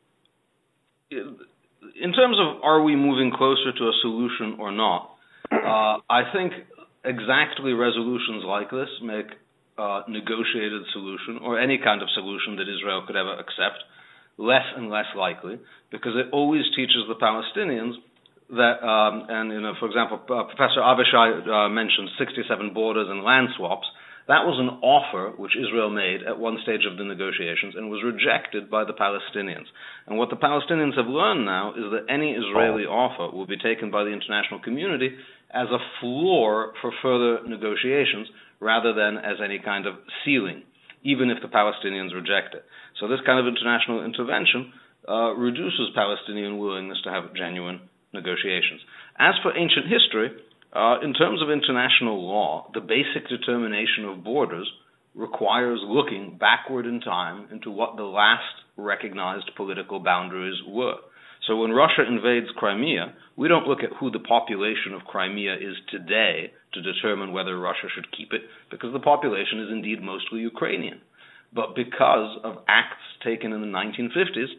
in terms of are we moving closer to a solution or not, uh, I think exactly resolutions like this make Uh, negotiated solution, or any kind of solution that Israel could ever accept, less and less likely, because it always teaches the Palestinians that, um, and you know, for example, uh, Professor Avishai uh, mentioned sixty-seven borders and land swaps. That was an offer which Israel made at one stage of the negotiations and was rejected by the Palestinians. And what the Palestinians have learned now is that any Israeli offer will be taken by the international community as a floor for further negotiations, rather than as any kind of ceiling, even if the Palestinians reject it. So this kind of international intervention uh, reduces Palestinian willingness to have genuine negotiations. As for ancient history, uh, in terms of international law, the basic determination of borders requires looking backward in time into what the last recognized political boundaries were. So when Russia invades Crimea, we don't look at who the population of Crimea is today to determine whether Russia should keep it, because the population is indeed mostly Ukrainian. But because of acts taken in the nineteen fifties,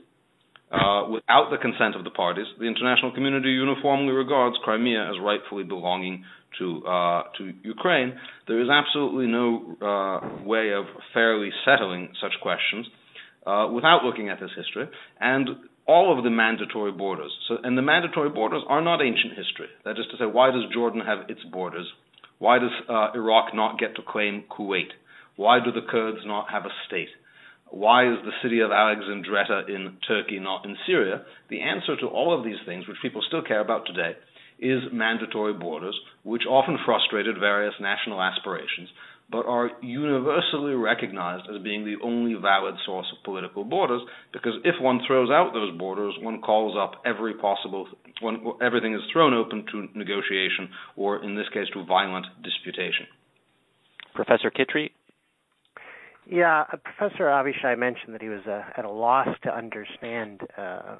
uh, without the consent of the parties, the international community uniformly regards Crimea as rightfully belonging to uh, to Ukraine. There is absolutely no uh, way of fairly settling such questions uh, without looking at this history. And all of the mandatory borders. So, and the mandatory borders are not ancient history. That is to say, why does Jordan have its borders? Why does uh, Iraq not get to claim Kuwait? Why do the Kurds not have a state? Why is the city of Alexandretta in Turkey not in Syria? The answer to all of these things, which people still care about today, is mandatory borders, which often frustrated various national aspirations, but are universally recognized as being the only valid source of political borders, because if one throws out those borders, one calls up every possible, one, everything is thrown open to negotiation, or in this case, to violent disputation. Professor Kittrey? Yeah, uh, Professor Avishai mentioned that he was uh, at a loss to understand uh,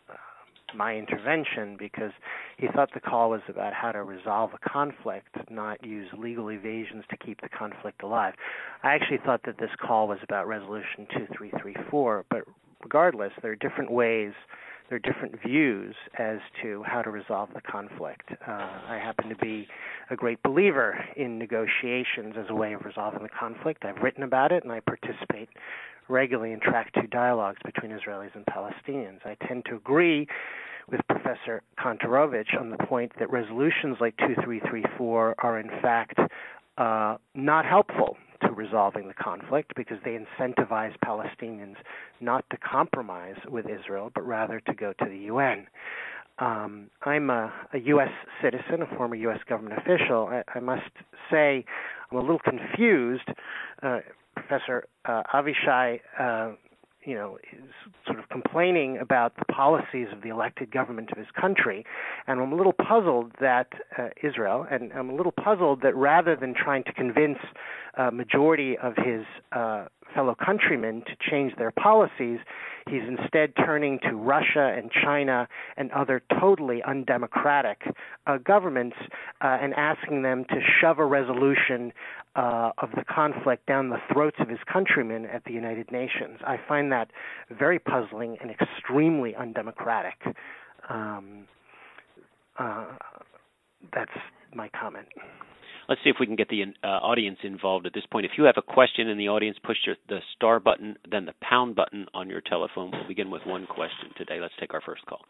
my intervention because he thought the call was about how to resolve a conflict, not use legal evasions to keep the conflict alive. I actually thought that this call was about Resolution two three three four, but regardless, there are different ways, there are different views as to how to resolve the conflict. Uh, I happen to be a great believer in negotiations as a way of resolving the conflict. I've written about it, and I participate regularly in track two dialogues between Israelis and Palestinians. I tend to agree with Professor Kantorovich on the point that resolutions like two three three four are in fact uh, not helpful to resolving the conflict because they incentivize Palestinians not to compromise with Israel, but rather to go to the U N. Um, I'm a, a U S citizen, a former U S government official. I, I must say I'm a little confused. Uh, Professor uh, Avishai, uh, you know, is sort of complaining about the policies of the elected government of his country, and I'm a little puzzled that uh, Israel, and I'm a little puzzled that rather than trying to convince a majority of his uh, fellow countrymen to change their policies, he's instead turning to Russia and China and other totally undemocratic uh, governments uh, and asking them to shove a resolution uh, of the conflict down the throats of his countrymen at the United Nations. I find that very puzzling and extremely undemocratic. Um, uh, that's my comment. Let's see if we can get the uh, audience involved at this point. If you have a question in the audience, push your, the star button, then the pound button on your telephone. We'll begin with one question today. Let's take our first call.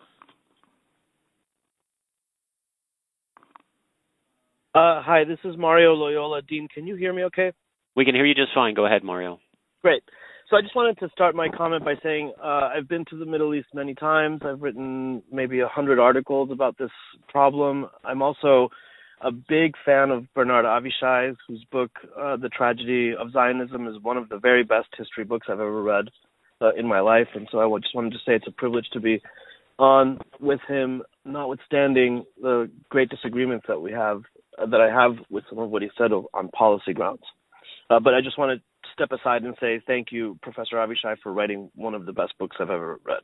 Uh, hi, this is Mario Loyola. Dean, can you hear me okay? We can hear you just fine. Go ahead, Mario. Great. So I just wanted to start my comment by saying uh, I've been to the Middle East many times. I've written maybe a hundred articles about this problem. I'm also a big fan of Bernard Avishai, whose book, uh, The Tragedy of Zionism, is one of the very best history books I've ever read uh, in my life. And so I just wanted to say it's a privilege to be on with him, notwithstanding the great disagreements that we have, uh, that I have with some of what he said on policy grounds. Uh, but I just want to step aside and say thank you, Professor Avishai, for writing one of the best books I've ever read.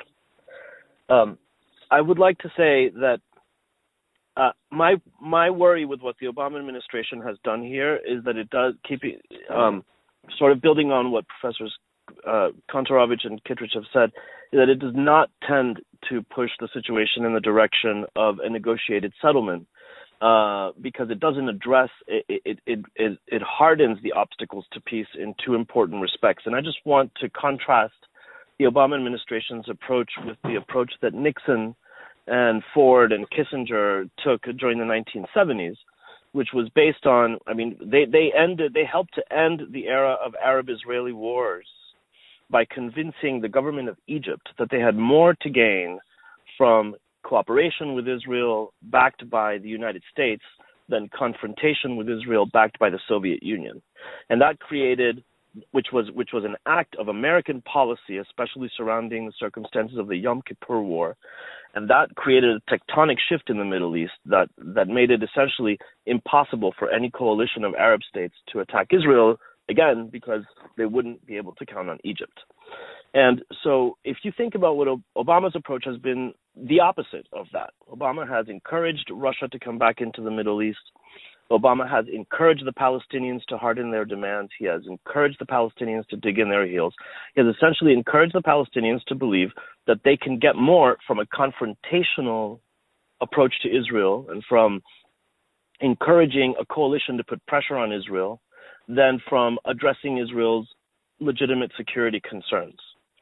Um, I would like to say that Uh, my my worry with what the Obama administration has done here is that it does keep um, sort of building on what Professors uh, Kantorovich and Kittredge have said, is that it does not tend to push the situation in the direction of a negotiated settlement uh, because it doesn't address it it, it it it hardens the obstacles to peace in two important respects. And I just want to contrast the Obama administration's approach with the approach that Nixon and Ford and Kissinger took during the nineteen seventies, which was based on, I mean, they, they ended, they helped to end the era of Arab-Israeli wars by convincing the government of Egypt that they had more to gain from cooperation with Israel backed by the United States than confrontation with Israel backed by the Soviet Union. And that created, which was which was an act of American policy, especially surrounding the circumstances of the Yom Kippur War. And that created a tectonic shift in the Middle East that, that made it essentially impossible for any coalition of Arab states to attack Israel, again, because they wouldn't be able to count on Egypt. And so if you think about what Obama's approach has been the opposite of that. Obama has encouraged Russia to come back into the Middle East. Obama has encouraged the Palestinians to harden their demands. He has encouraged the Palestinians to dig in their heels. He has essentially encouraged the Palestinians to believe that they can get more from a confrontational approach to Israel and from encouraging a coalition to put pressure on Israel than from addressing Israel's legitimate security concerns.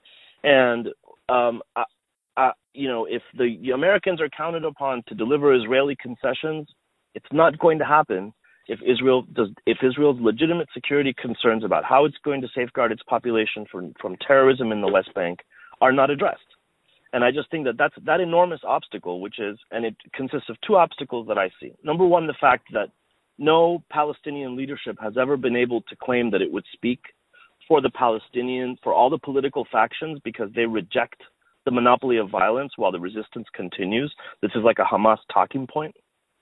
And, um, I, I, you know, if the Americans are counted upon to deliver Israeli concessions, it's not going to happen if Israel does, if Israel's legitimate security concerns about how it's going to safeguard its population from, from terrorism in the West Bank are not addressed. And I just think that that's that enormous obstacle, which is, and it consists of two obstacles that I see. Number one, the fact that no Palestinian leadership has ever been able to claim that it would speak for the Palestinian, for all the political factions, because they reject the monopoly of violence while the resistance continues. This is like a Hamas talking point.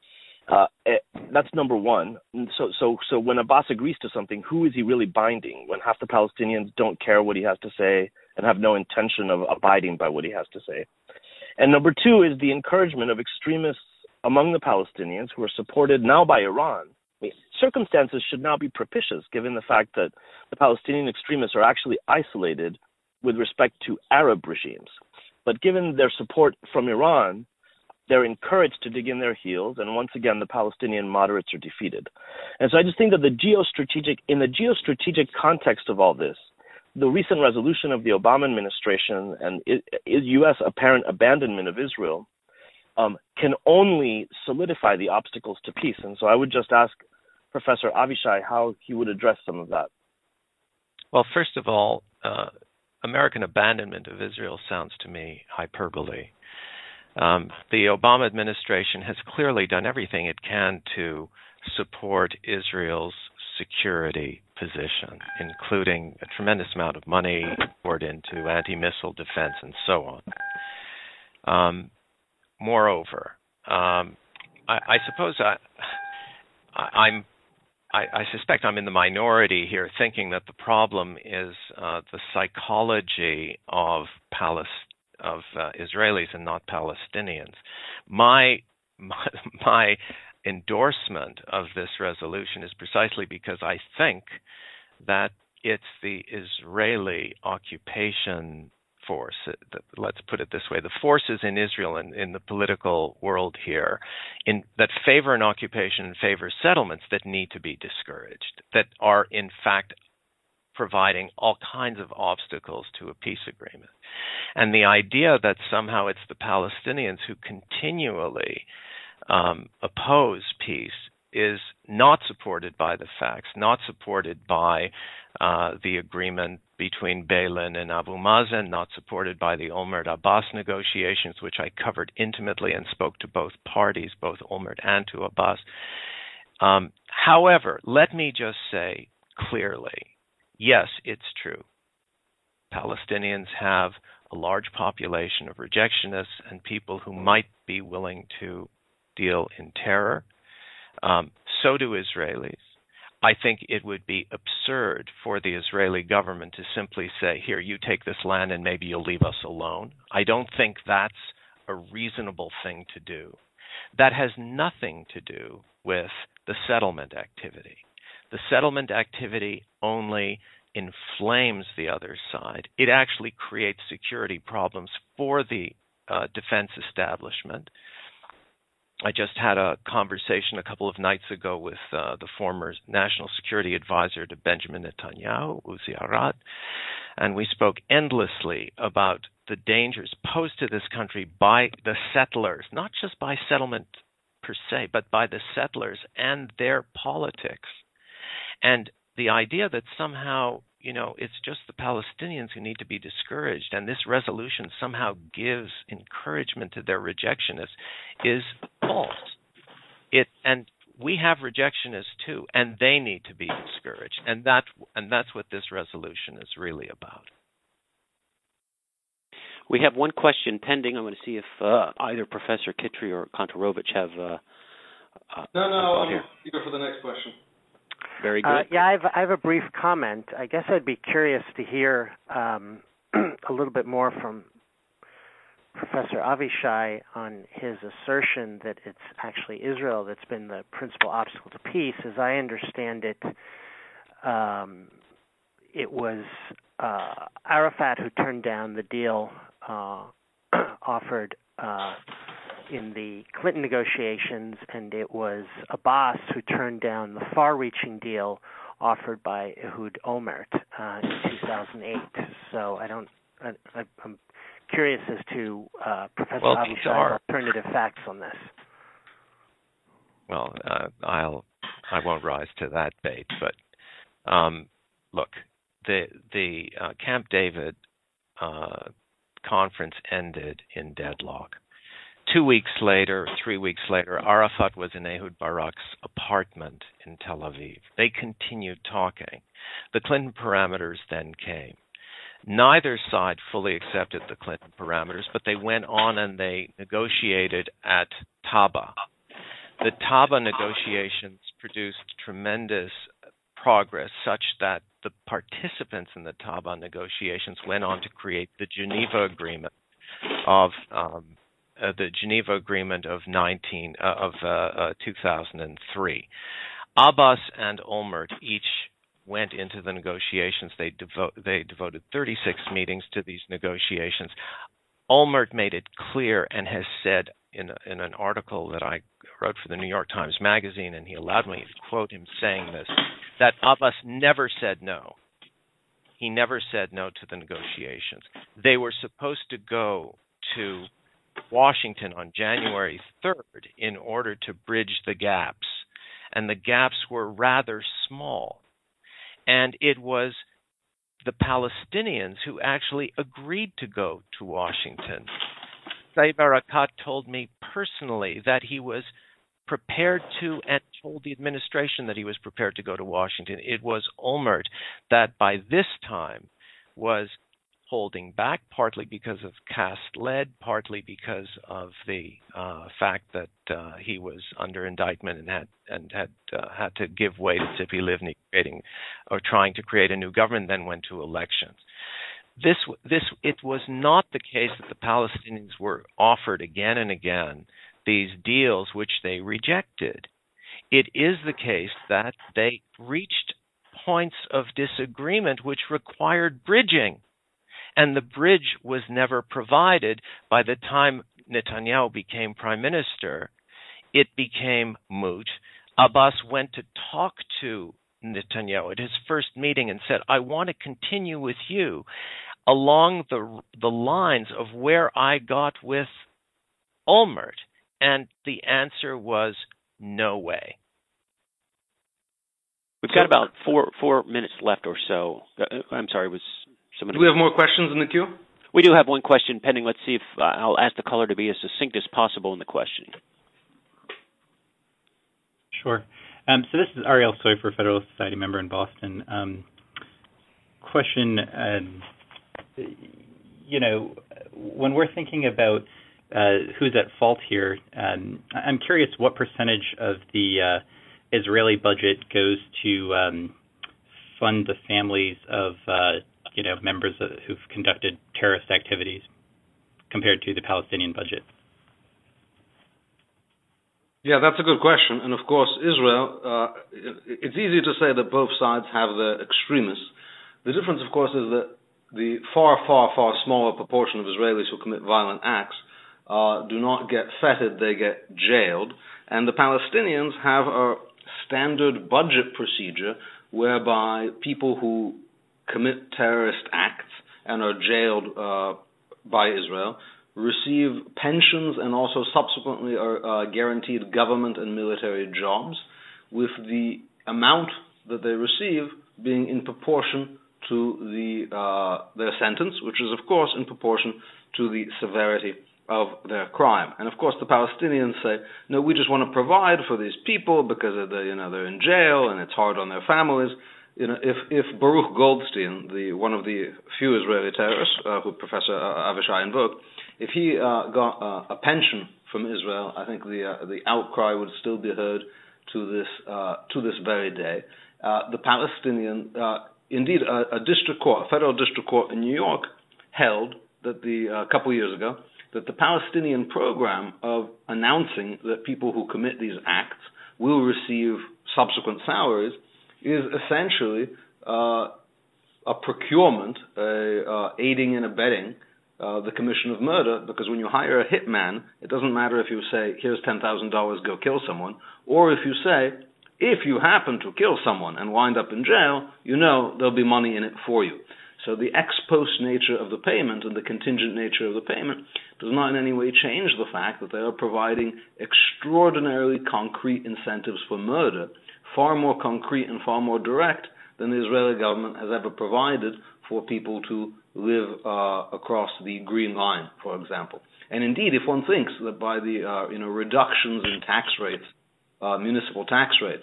Uh, it, that's number one. So, so, so when Abbas agrees to something, who is he really binding? When half the Palestinians don't care what he has to say and have no intention of abiding by what he has to say. And number two is the encouragement of extremists among the Palestinians who are supported now by Iran. I mean, circumstances should now be propitious given the fact that the Palestinian extremists are actually isolated with respect to Arab regimes. But given their support from Iran, they're encouraged to dig in their heels, and once again, the Palestinian moderates are defeated. And so I just think that the geostrategic, in the geostrategic context of all this, the recent resolution of the Obama administration and U S apparent abandonment of Israel um, can only solidify the obstacles to peace. And so I would just ask Professor Avishai how he would address some of that. Well, first of all, uh, American abandonment of Israel sounds to me hyperbole. Um, the Obama administration has clearly done everything it can to support Israel's security position, including a tremendous amount of money poured into anti-missile defense and so on. Um, moreover, um, I, I suppose I, I, I'm, I, I suspect I'm in the minority here, thinking that the problem is uh, the psychology of Palestine. of uh, Israelis and not Palestinians. My, my my endorsement of this resolution is precisely because I think that it's the Israeli occupation force, let's put it this way, the forces in Israel and in the political world here in, that favor an occupation and favor settlements that need to be discouraged, that are in fact providing all kinds of obstacles to a peace agreement. And the idea that somehow it's the Palestinians who continually um, oppose peace is not supported by the facts, not supported by uh, the agreement between Begin and Abu Mazen, not supported by the Olmert-Abbas negotiations, which I covered intimately and spoke to both parties, both Olmert and to Abbas. Um, however, let me just say clearly, yes, it's true. Palestinians have a large population of rejectionists and people who might be willing to deal in terror. Um, so do Israelis. I think it would be absurd for the Israeli government to simply say, here, you take this land and maybe you'll leave us alone. I don't think that's a reasonable thing to do. That has nothing to do with the settlement activity. The settlement activity only inflames the other side. It actually creates security problems for the uh, defense establishment. I just had a conversation a couple of nights ago with uh, the former national security advisor to Benjamin Netanyahu, Uzi Arad, and we spoke endlessly about the dangers posed to this country by the settlers, not just by settlement per se, but by the settlers and their politics. And the idea that somehow, you know, it's just the Palestinians who need to be discouraged and this resolution somehow gives encouragement to their rejectionists is false. It and we have rejectionists too, and they need to be discouraged. And that and that's what this resolution is really about. We have one question pending. I'm going to see if uh, either Professor Kitry or Kantorovich have uh, uh No, no, I'm here for the next question. Very good. Uh, yeah, I have, I have a brief comment. I guess I'd be curious to hear um, a little bit more from Professor Avishai on his assertion that it's actually Israel that's been the principal obstacle to peace. As I understand it, um, it was uh, Arafat who turned down the deal uh, offered uh, in the Clinton negotiations, and it was Abbas who turned down the far-reaching deal offered by Ehud Olmert uh, in two thousand eight. So I don't, I, I, I'm curious as to uh, Professor well, Avishai's are, alternative facts on this. Well, uh, I'll, I won't rise to that bait, but um, look, the the uh, Camp David uh, conference ended in deadlock. Two weeks later, three weeks later, Arafat was in Ehud Barak's apartment in Tel Aviv. They continued talking. The Clinton parameters then came. Neither side fully accepted the Clinton parameters, but they went on and they negotiated at Taba. The Taba negotiations produced tremendous progress such that the participants in the Taba negotiations went on to create the Geneva Agreement of um, Uh, the Geneva Agreement of nineteen uh, of uh, uh, two thousand three. Abbas and Olmert each went into the negotiations. They devote they devoted thirty-six meetings to these negotiations. Olmert made it clear and has said in a, in an article that I wrote for the New York Times Magazine, and he allowed me to quote him saying this, that Abbas never said no. He never said no to the negotiations. They were supposed to go to Washington on January third in order to bridge the gaps, and the gaps were rather small. And it was the Palestinians who actually agreed to go to Washington. Saeb Erekat told me personally that he was prepared to, and told the administration that he was prepared to go to Washington. It was Olmert that by this time was holding back, partly because of cast lead, partly because of the uh, fact that uh, he was under indictment and had and had uh, had to give way to Tzipi Livni, creating or trying to create a new government, then went to elections. This this it was not the case that the Palestinians were offered again and again these deals which they rejected. It is the case that they reached points of disagreement which required bridging. And the bridge was never provided. By the time Netanyahu became prime minister, it became moot. Abbas went to talk to Netanyahu at his first meeting and said, I want to continue with you along the the lines of where I got with Olmert. And the answer was no way. We've got about four four minutes left or so. I'm sorry, was someone... Do we have more questions in the queue? We do have one question pending. Let's see if uh, I'll ask the caller to be as succinct as possible in the questioning. Sure. Um, so this is Ariel Soifer, Federalist Society member in Boston. Um, question, uh, you know, when we're thinking about uh, who's at fault here, um, I'm curious what percentage of the uh, Israeli budget goes to um, fund the families of, uh, you know, members of, who've conducted terrorist activities compared to the Palestinian budget? Yeah, that's a good question. And of course, Israel, uh, it's easy to say that both sides have their extremists. The difference, of course, is that the far, far, far smaller proportion of Israelis who commit violent acts uh, do not get feted, they get jailed. And the Palestinians have a standard budget procedure whereby people who commit terrorist acts and are jailed uh, by Israel receive pensions and also subsequently are uh, guaranteed government and military jobs, with the amount that they receive being in proportion to the uh, their sentence, which is of course in proportion to the severity of their crime. And of course the Palestinians say, no, we just want to provide for these people because of the, you know, they're in jail and it's hard on their families. You know, if, if Baruch Goldstein, the one of the few Israeli terrorists uh, who Professor Avishai invoked, if he uh, got uh, a pension from Israel, I think the uh, the outcry would still be heard to this uh, to this very day. Uh, the Palestinian, uh, indeed, a, a district court, a federal district court in New York, held that the a uh, couple years ago that the Palestinian program of announcing that people who commit these acts will receive subsequent salaries is essentially uh, a procurement, a uh, aiding and abetting uh, the commission of murder, because when you hire a hitman, it doesn't matter if you say, here's ten thousand dollars, go kill someone, or if you say, if you happen to kill someone and wind up in jail, you know there'll be money in it for you. So the ex post nature of the payment and the contingent nature of the payment does not in any way change the fact that they are providing extraordinarily concrete incentives for murder, far more concrete and far more direct than the Israeli government has ever provided for people to live uh, across the Green Line, for example. And indeed, if one thinks that by the uh, you know reductions in tax rates, uh, municipal tax rates,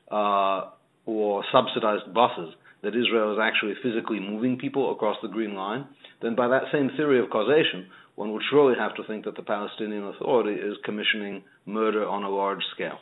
uh, or subsidized buses, that Israel is actually physically moving people across the Green Line, then by that same theory of causation, one would surely have to think that the Palestinian Authority is commissioning murder on a large scale.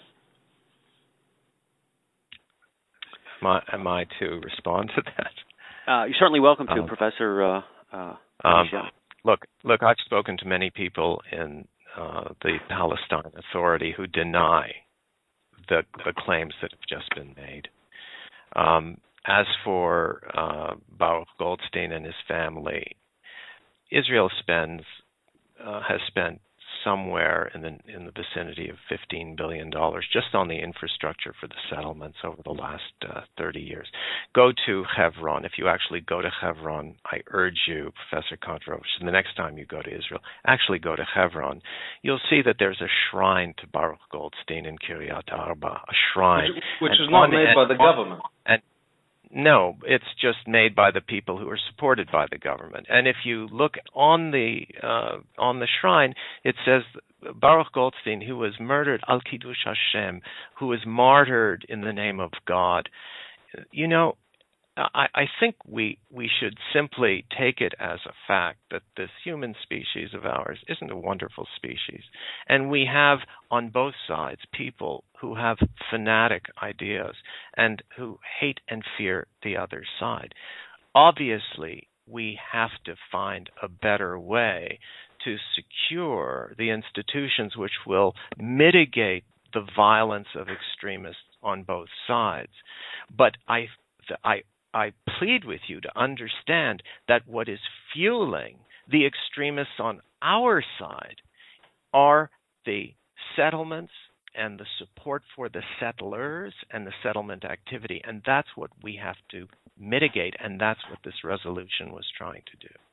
Am I, am I to respond to that? Uh, you're certainly welcome to, um, Professor uh, uh, um, Look, look, I've spoken to many people in uh, the Palestine Authority who deny the, the claims that have just been made. Um, as for uh, Baruch Goldstein and his family, Israel spends uh, has spent somewhere in the in the vicinity of fifteen billion dollars just on the infrastructure for the settlements over the last uh, thirty years. Go to Hebron. If you actually go to Hebron, I urge you, Professor Kontorovich, the next time you go to Israel, actually go to Hebron. You'll see that there's a shrine to Baruch Goldstein in Kiryat Arba, a shrine. Which, which and is not on, made by the on, government. And no, it's just made by the people who are supported by the government. And if you look on the uh, on the shrine, it says Baruch Goldstein, who was murdered al Kiddush Hashem, who was martyred in the name of God. You know, I, I think we we should simply take it as a fact that this human species of ours isn't a wonderful species. And we have on both sides people who have fanatic ideas and who hate and fear the other side. Obviously, we have to find a better way to secure the institutions which will mitigate the violence of extremists on both sides. But I I I plead with you to understand that what is fueling the extremists on our side are the settlements and the support for the settlers and the settlement activity. And that's what we have to mitigate, and that's what this resolution was trying to do.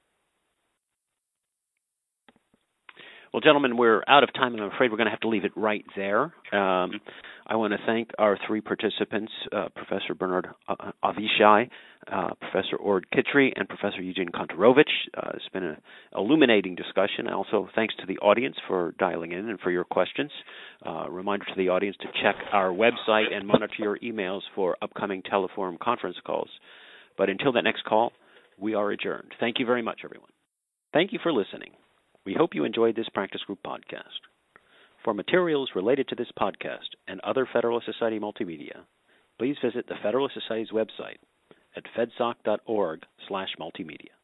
Well, gentlemen, we're out of time, and I'm afraid we're going to have to leave it right there. Um, I want to thank our three participants, uh, Professor Bernard Avishai, uh, Professor Ord Kitri, and Professor Eugene Kontorovich. Uh, it's been an illuminating discussion. Also, thanks to the audience for dialing in and for your questions. Uh, reminder to the audience to check our website and monitor your emails for upcoming Teleforum conference calls. But until that next call, we are adjourned. Thank you very much, everyone. Thank you for listening. We hope you enjoyed this practice group podcast. For materials related to this podcast and other Federalist Society multimedia, please visit the Federalist Society's website at fedsoc dot org slash multimedia.